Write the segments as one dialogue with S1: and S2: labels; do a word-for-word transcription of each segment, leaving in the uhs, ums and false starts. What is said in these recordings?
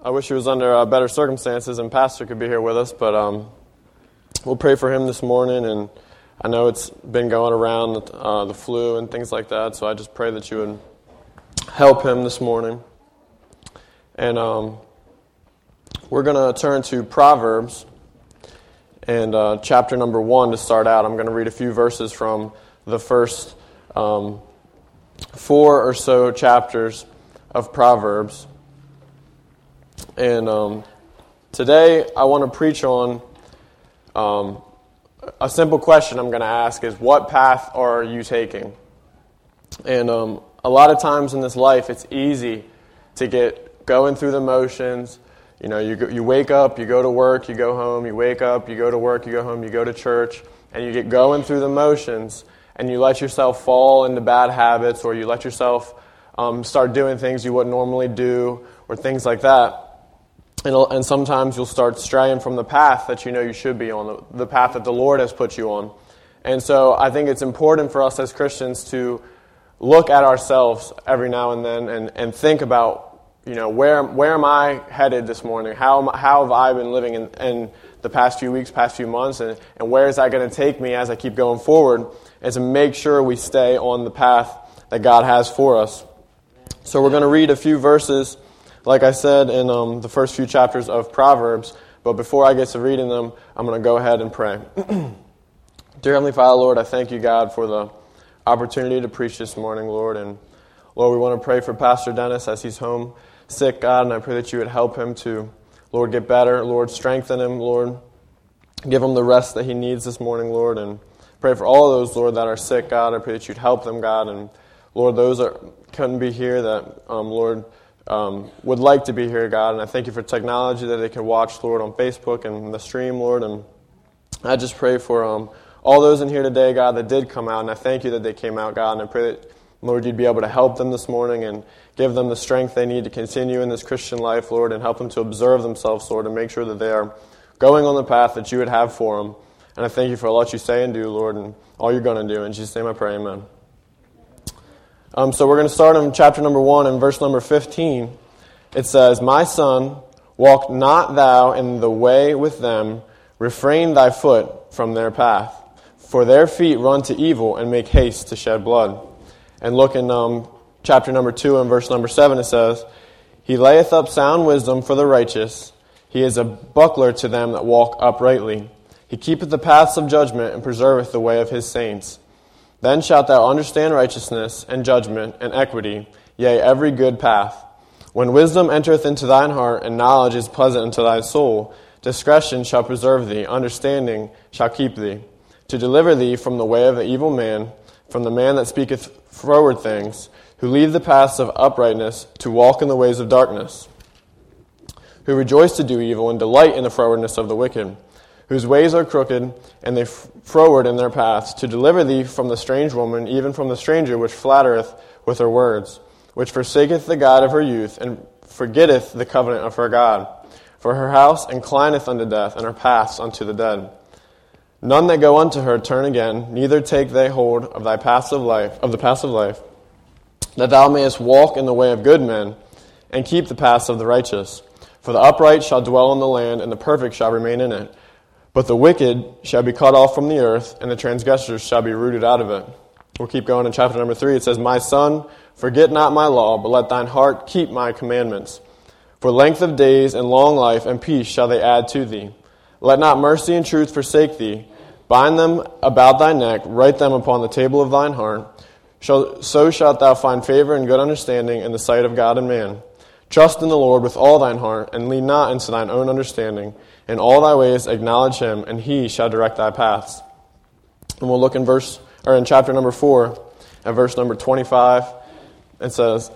S1: I wish he was under uh, better circumstances and Pastor could be here with us, but um, we'll pray for him this morning, and I know it's been going around uh, the flu and things like that, so I just pray that you would help him this morning. And um, we're going to turn to Proverbs, and uh, chapter number one to start out. I'm going to read a few verses from the first um, four or so chapters of Proverbs. And um, today I want to preach on um, a simple question I'm going to ask is, what path are you taking? And um, a lot of times in this life, it's easy to get going through the motions. You know, you go, you wake up, you go to work, you go home, you wake up, you go to work, you go home, you go to church, and you get going through the motions, and you let yourself fall into bad habits, or you let yourself um, start doing things you wouldn't normally do, or things like that. And, and sometimes you'll start straying from the path that you know you should be on, the, the path that the Lord has put you on. And so I think it's important for us as Christians to look at ourselves every now and then and, and think about, you know, where where am I headed this morning? How am, how have I been living in, in the past few weeks, past few months, and, and where is that going to take me as I keep going forward? And to make sure we stay on the path that God has for us. So we're going to read a few verses, like I said, in um, the first few chapters of Proverbs. But before I get to reading them, I'm going to go ahead and pray. Dear Heavenly Father, Lord, I thank you, God, for the opportunity to preach this morning, Lord. And Lord, we want to pray for Pastor Dennis as he's home sick, God, and I pray that you would help him to, Lord, get better. Lord, strengthen him, Lord. Give him the rest that he needs this morning, Lord. And pray for all those, Lord, that are sick, God. I pray that you'd help them, God. And Lord, those that couldn't be here that, um, Lord, Um, would like to be here, God, and I thank you for technology that they can watch, Lord, on Facebook and the stream, Lord, and I just pray for um, all those in here today, God, that did come out, and I thank you that they came out, God, and I pray that, Lord, you'd be able to help them this morning and give them the strength they need to continue in this Christian life, Lord, and help them to observe themselves, Lord, and make sure that they are going on the path that you would have for them, and I thank you for all that you say and do, Lord, and all you're going to do. In Jesus' name I pray, amen. Um, so we're going to start in chapter number one and verse number fifteen. It says, "My son, walk not thou in the way with them, refrain thy foot from their path. For their feet run to evil and make haste to shed blood." And look in um, chapter number two and verse number seven, it says, "He layeth up sound wisdom for the righteous. He is a buckler to them that walk uprightly. He keepeth the paths of judgment and preserveth the way of his saints. Then shalt thou understand righteousness and judgment and equity, yea, every good path. When wisdom entereth into thine heart, and knowledge is pleasant unto thy soul, discretion shall preserve thee, understanding shall keep thee, to deliver thee from the way of the evil man, from the man that speaketh froward things, who leave the paths of uprightness, to walk in the ways of darkness, who rejoice to do evil, and delight in the frowardness of the wicked, whose ways are crooked, and they froward in their paths, to deliver thee from the strange woman, even from the stranger which flattereth with her words, which forsaketh the God of her youth, and forgetteth the covenant of her God. For her house inclineth unto death, and her paths unto the dead. None that go unto her turn again, neither take they hold of thy paths of life, of the paths of life, that thou mayest walk in the way of good men, and keep the paths of the righteous. For the upright shall dwell in the land, and the perfect shall remain in it. But the wicked shall be cut off from the earth, and the transgressors shall be rooted out of it." We'll keep going in chapter number three. It says, "My son, forget not my law, but let thine heart keep my commandments. For length of days and long life and peace shall they add to thee. Let not mercy and truth forsake thee. Bind them about thy neck, write them upon the table of thine heart. So shalt thou find favor and good understanding in the sight of God and man. Trust in the Lord with all thine heart, and lean not into thine own understanding. In all thy ways acknowledge him, and he shall direct thy paths." And we'll look in verse or in chapter number four, at verse number twenty-five. It says,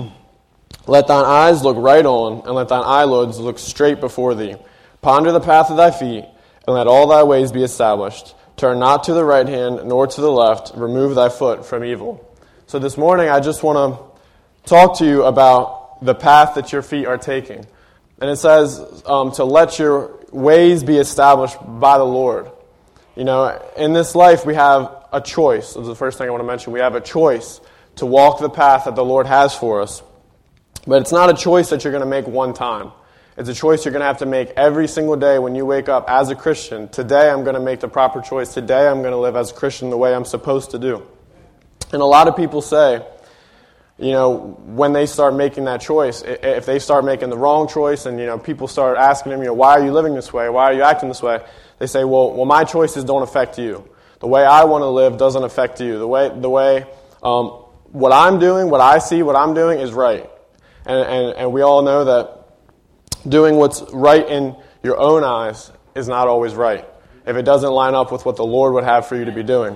S1: "Let thine eyes look right on, and let thine eyelids look straight before thee. Ponder the path of thy feet, and let all thy ways be established. Turn not to the right hand, nor to the left. Remove thy foot from evil." So this morning, I just want to talk to you about the path that your feet are taking. And it says um, to let your ways be established by the Lord. You know, in this life, we have a choice. This is the first thing I want to mention. We have a choice to walk the path that the Lord has for us. But it's not a choice that you're going to make one time. It's a choice you're going to have to make every single day when you wake up as a Christian. Today I'm going to make the proper choice. Today I'm going to live as a Christian the way I'm supposed to do. And a lot of people say, you know, when they start making that choice, if they start making the wrong choice and, you know, people start asking them, you know, why are you living this way? Why are you acting this way? They say, well, well, my choices don't affect you. The way I want to live doesn't affect you. The way, the way, um, what I'm doing, what I see, what I'm doing is right. And, and, and we all know that doing what's right in your own eyes is not always right if it doesn't line up with what the Lord would have for you to be doing.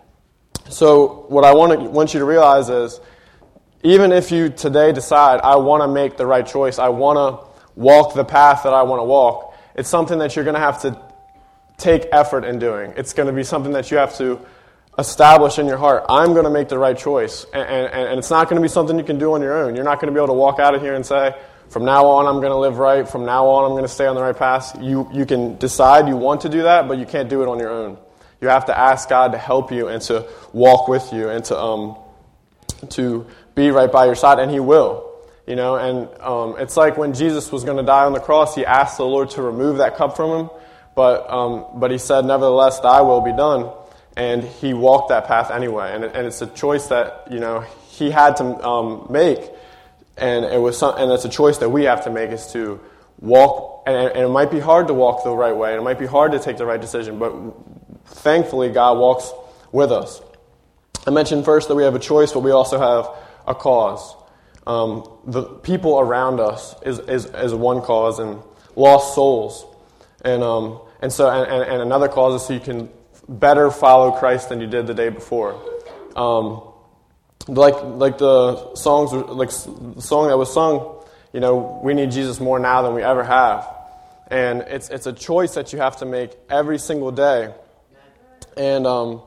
S1: So what I want to, want you to realize is, even if you today decide, I want to make the right choice, I want to walk the path that I want to walk, it's something that you're going to have to take effort in doing. It's going to be something that you have to establish in your heart. I'm going to make the right choice. And, and, and it's not going to be something you can do on your own. You're not going to be able to walk out of here and say, from now on I'm going to live right, from now on I'm going to stay on the right path. You, you can decide you want to do that, but you can't do it on your own. You have to ask God to help you and to walk with you and to um, to be right by your side, and He will. You know, and um, it's like when Jesus was going to die on the cross, He asked the Lord to remove that cup from Him, but um, but He said, nevertheless, thy will be done, and He walked that path anyway. And, it, and it's a choice that, you know, He had to um, make, and it was some, and it's a choice that we have to make, is to walk, and, and it might be hard to walk the right way, and it might be hard to take the right decision, but thankfully God walks with us. I mentioned first that we have a choice, but we also have a cause. Um, the people around us is, is, is one cause, and lost souls. And um, and so and, and another cause is so you can better follow Christ than you did the day before. Um, like like the songs, like the song that was sung, you know, we need Jesus more now than we ever have. And it's it's a choice that you have to make every single day. And um,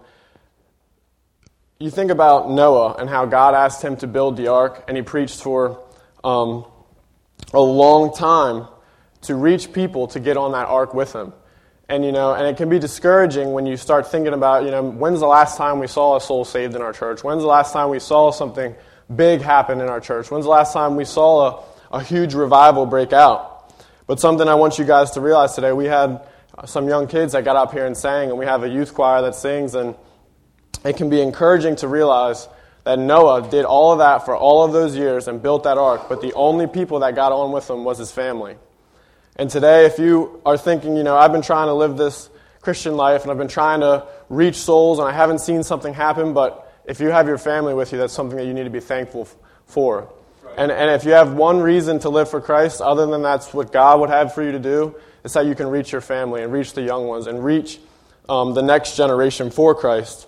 S1: you think about Noah and how God asked him to build the ark, and he preached for um, a long time to reach people to get on that ark with him. And, you know, and it can be discouraging when you start thinking about, you know, when's the last time we saw a soul saved in our church? When's the last time we saw something big happen in our church? When's the last time we saw a, a huge revival break out? But something I want you guys to realize today, we had some young kids that got up here and sang, and we have a youth choir that sings, and it can be encouraging to realize that Noah did all of that for all of those years and built that ark, but the only people that got on with him was his family. And today, if you are thinking, you know, I've been trying to live this Christian life and I've been trying to reach souls and I haven't seen something happen, but if you have your family with you, that's something that you need to be thankful for. Right. And and if you have one reason to live for Christ, other than that's what God would have for you to do, it's that you can reach your family and reach the young ones and reach um, the next generation for Christ.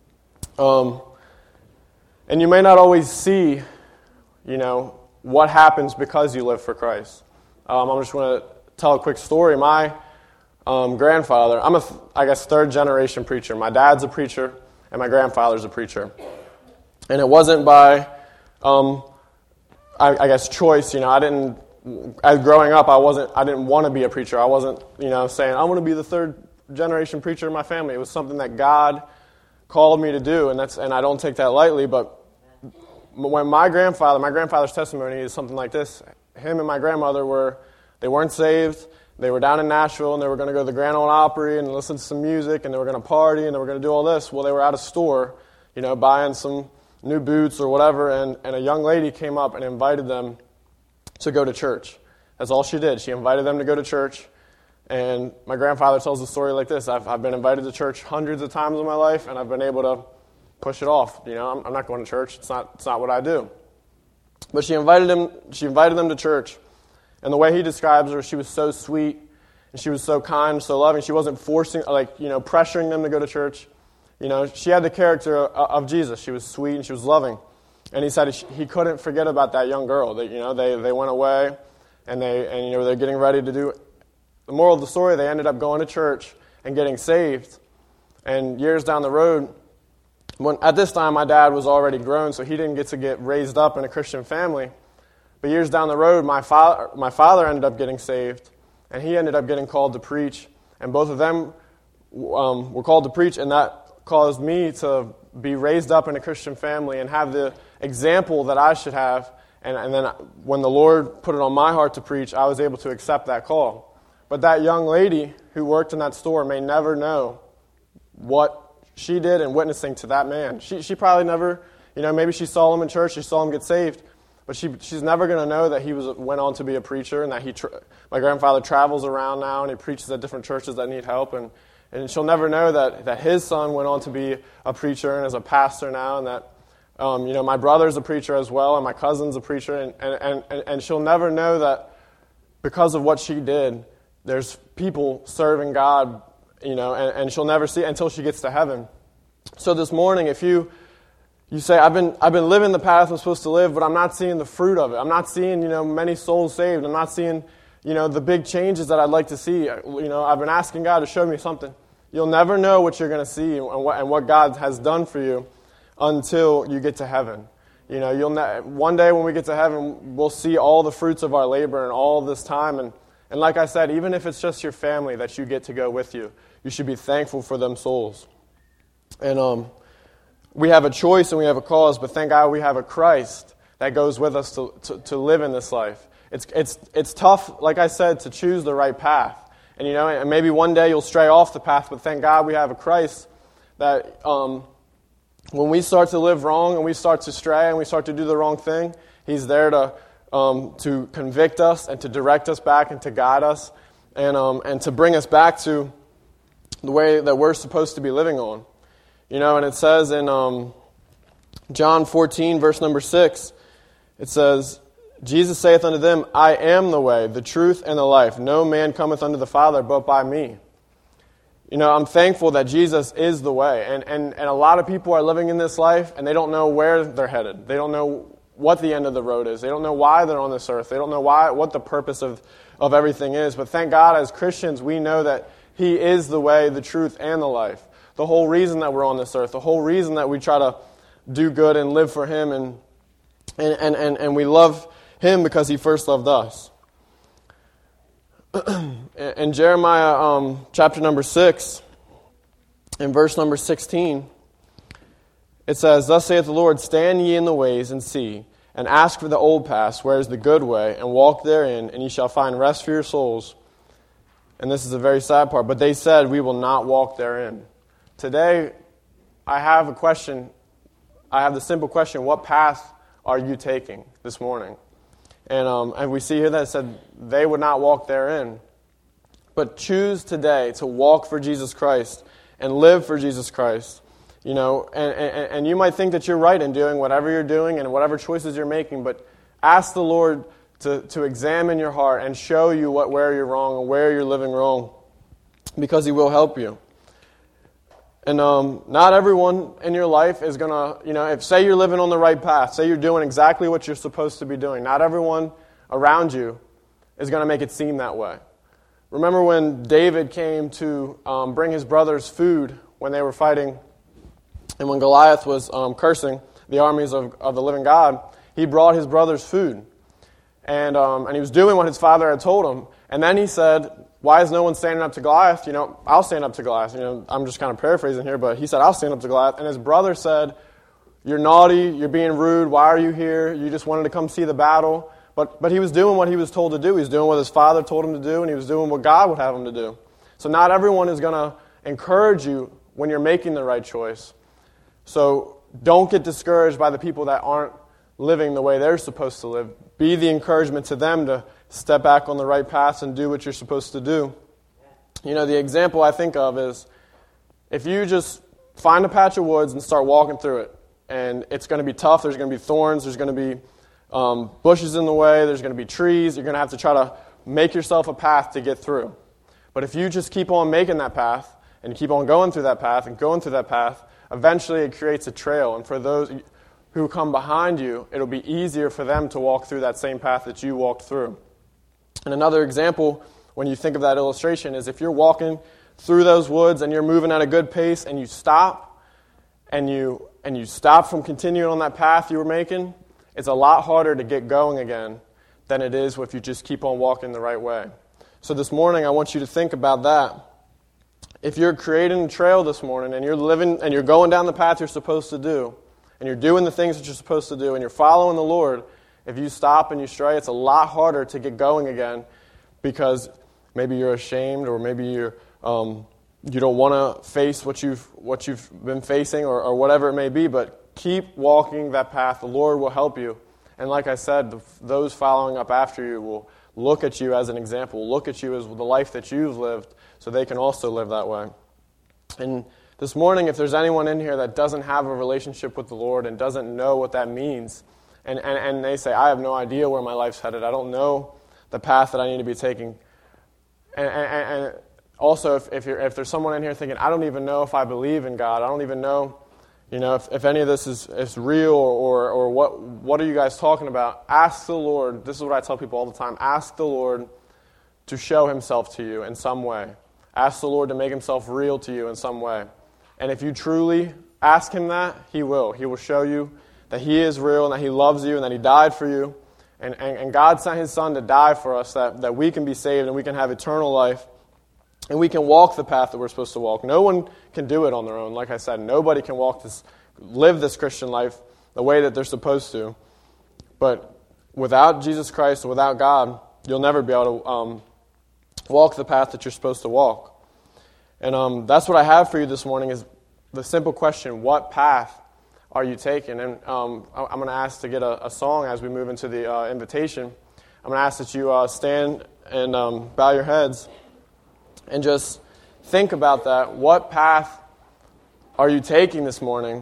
S1: Um, and you may not always see, you know, what happens because you live for Christ. Um, I'm just going to tell a quick story. My um, grandfather, I'm a, I guess, third generation preacher. My dad's a preacher, and my grandfather's a preacher. And it wasn't by, um, I, I guess, choice. You know, I didn't. As growing up, I wasn't. I didn't want to be a preacher. I wasn't, you know, saying I want to be the third generation preacher in my family. It was something that God called me to do, and that's and I don't take that lightly. But when my grandfather, my grandfather's testimony is something like this. Him and my grandmother were, they weren't saved. They were down in Nashville, and they were going to go to the Grand Ole Opry and listen to some music, and they were going to party, and they were going to do all this. Well, they were at a store, you know, buying some new boots or whatever, and, and a young lady came up and invited them to go to church. That's all she did. She invited them to go to church, and my grandfather tells the story like this. I've, I've been invited to church hundreds of times in my life, and I've been able to push it off. You know, I'm, I'm not going to church. It's not, it's not what I do. But she invited him. She invited them to church, and the way he describes her, she was so sweet, and she was so kind, so loving. She wasn't forcing, like, you know, pressuring them to go to church. You know, she had the character of Jesus. She was sweet and she was loving. And he said he couldn't forget about that young girl. That, you know, they they went away, and they and you know they're getting ready to do. The moral of the story: they ended up going to church and getting saved. And years down the road, when at this time my dad was already grown, so he didn't get to get raised up in a Christian family. But years down the road, my father my father ended up getting saved, and he ended up getting called to preach. And both of them um, were called to preach, and that caused me to be raised up in a Christian family and have the example that I should have And, and then when the Lord put it on my heart to preach, I was able to accept that call. But that young lady who worked in that store may never know what she did in witnessing to that man. She she probably never, you know, maybe she saw him in church, she saw him get saved, but she she's never going to know that he was went on to be a preacher, and that he tra- my grandfather travels around now and he preaches at different churches that need help, and, and she'll never know that, that his son went on to be a preacher and is a pastor now, and that um, you know my brother's a preacher as well, and my cousin's a preacher, and and, and, and she'll never know that because of what she did, there's people serving God, you know, and, and she'll never see it until she gets to heaven. So this morning, if you you say, I've been I've been living the path I'm supposed to live, but I'm not seeing the fruit of it. I'm not seeing, you know, many souls saved. I'm not seeing, you know, the big changes that I'd like to see. You know, I've been asking God to show me something. You'll never know what you're going to see and what and what God has done for you until you get to heaven. You know, you'll ne- one day when we get to heaven, we'll see all the fruits of our labor and all this time. And, and like I said, even if it's just your family that you get to go with you, you should be thankful for them souls. And um, we have a choice and we have a cause, but thank God we have a Christ that goes with us to, to, to live in this life. It's it's it's tough, like I said, to choose the right path. And you know, and maybe one day you'll stray off the path, but thank God we have a Christ that um, when we start to live wrong and we start to stray and we start to do the wrong thing, He's there to um, to convict us and to direct us back and to guide us and um, and to bring us back to the way that we're supposed to be living on. You know, and it says in um, John fourteen, verse number six, it says, Jesus saith unto them, I am the way, the truth, and the life. No man cometh unto the Father but by me. You know, I'm thankful that Jesus is the way. And, and, and a lot of people are living in this life, and they don't know where they're headed. They don't know what the end of the road is. They don't know why they're on this earth. They don't know why what the purpose of, of everything is. But thank God, as Christians, we know that He is the way, the truth, and the life. The whole reason that we're on this earth, the whole reason that we try to do good and live for Him, and and and, and, and we love Him because He first loved us. In Jeremiah um, chapter number six, in verse number sixteen, it says, Thus saith the Lord, Stand ye in the ways and see, and ask for the old paths, where is the good way, and walk therein, and ye shall find rest for your souls. And this is a very sad part, but they said, We will not walk therein. Today, I have a question. I have the simple question, what path are you taking this morning? And um, and we see here that it said they would not walk therein. But choose today to walk for Jesus Christ and live for Jesus Christ. You know, and, and, and you might think that you're right in doing whatever you're doing and whatever choices you're making, but ask the Lord to, to examine your heart and show you what where you're wrong and where you're living wrong, because He will help you. And um, not everyone in your life is going to, you know, if say you're living on the right path, say you're doing exactly what you're supposed to be doing, not everyone around you is going to make it seem that way. Remember when David came to um, bring his brothers food when they were fighting, and when Goliath was um, cursing the armies of, of the living God, he brought his brothers food. And um, and he was doing what his father had told him. And then he said, why is no one standing up to Goliath? You know, I'll stand up to Goliath. You know, I'm just kind of paraphrasing here, but he said, I'll stand up to Goliath. And his brother said, you're naughty, you're being rude, why are you here? You just wanted to come see the battle. But but he was doing what he was told to do. He was doing what his father told him to do, and he was doing what God would have him to do. So not everyone is going to encourage you when you're making the right choice. So don't get discouraged by the people that aren't living the way they're supposed to live. Be the encouragement to them to step back on the right path and do what you're supposed to do. You know, the example I think of is if you just find a patch of woods and start walking through it, and it's going to be tough, there's going to be thorns, there's going to be um, bushes in the way, there's going to be trees, you're going to have to try to make yourself a path to get through. But if you just keep on making that path, and keep on going through that path, and going through that path, eventually it creates a trail, and for those who come behind you, it'll be easier for them to walk through that same path that you walked through. And another example, when you think of that illustration, is if you're walking through those woods and you're moving at a good pace and you stop and you and you stop from continuing on that path you were making, it's a lot harder to get going again than it is if you just keep on walking the right way. So this morning, I want you to think about that. If you're creating a trail this morning and you're living and you're going down the path you're supposed to do, and you're doing the things that you're supposed to do, and you're following the Lord, If you stop and you stray, it's a lot harder to get going again because maybe you're ashamed or maybe you're, um, you don't want to face what you've what you've been facing or, or whatever it may be, but keep walking that path. The Lord will help you. And like I said, the, those following up after you will look at you as an example, look at you as the life that you've lived so they can also live that way. And this morning, if there's anyone in here that doesn't have a relationship with the Lord and doesn't know what that means, and, and, and they say, I have no idea where my life's headed, I don't know the path that I need to be taking. And, and, and also, if if, you're, if there's someone in here thinking, I don't even know if I believe in God, I don't even know, you know, if, if any of this is, is real or, or, or what what are you guys talking about, ask the Lord. This is what I tell people all the time. Ask the Lord to show himself to you in some way. Ask the Lord to make himself real to you in some way. And if you truly ask him that, he will. He will show you that he is real and that he loves you and that he died for you. And, and, and God sent his son to die for us that, that we can be saved and we can have eternal life. And we can walk the path that we're supposed to walk. No one can do it on their own. Like I said, nobody can walk this, live this Christian life the way that they're supposed to. But without Jesus Christ, without God, you'll never be able to um, walk the path that you're supposed to walk. And um, that's what I have for you this morning is the simple question, what path are you taking? And um, I'm going to ask to get a, a song as we move into the uh, invitation. I'm going to ask that you uh, stand and um, bow your heads. And just think about that. What path are you taking this morning?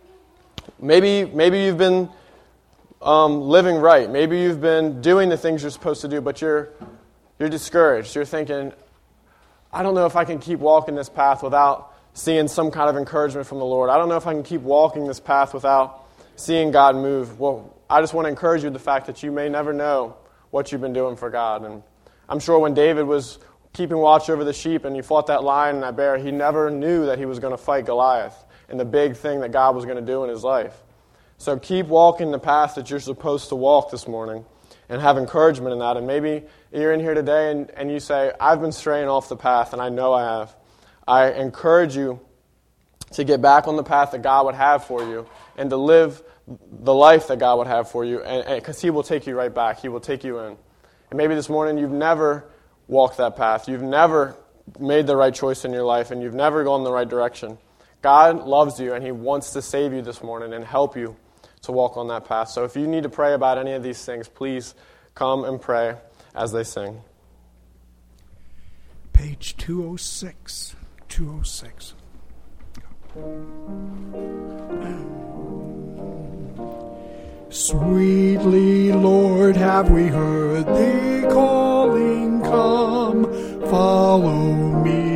S1: Maybe maybe you've been um, living right. Maybe you've been doing the things you're supposed to do, but you're you're discouraged. You're thinking, I don't know if I can keep walking this path without seeing some kind of encouragement from the Lord. I don't know if I can keep walking this path without seeing God move. Well, I just want to encourage you with the fact that you may never know what you've been doing for God. And I'm sure when David was keeping watch over the sheep and he fought that lion and that bear, he never knew that he was going to fight Goliath and the big thing that God was going to do in his life. So keep walking the path that you're supposed to walk this morning and have encouragement in that. And maybe you're in here today and, and you say, I've been straying off the path, and I know I have. I encourage you to get back on the path that God would have for you and to live the life that God would have for you, and because he will take you right back. He will take you in. And maybe this morning you've never walked that path. You've never made the right choice in your life, and you've never gone the right direction. God loves you, and he wants to save you this morning and help you to walk on that path. So if you need to pray about any of these things, please come and pray as they sing.
S2: Page two oh six. two oh six. Sweetly, Lord, have we heard thee calling, come, follow me.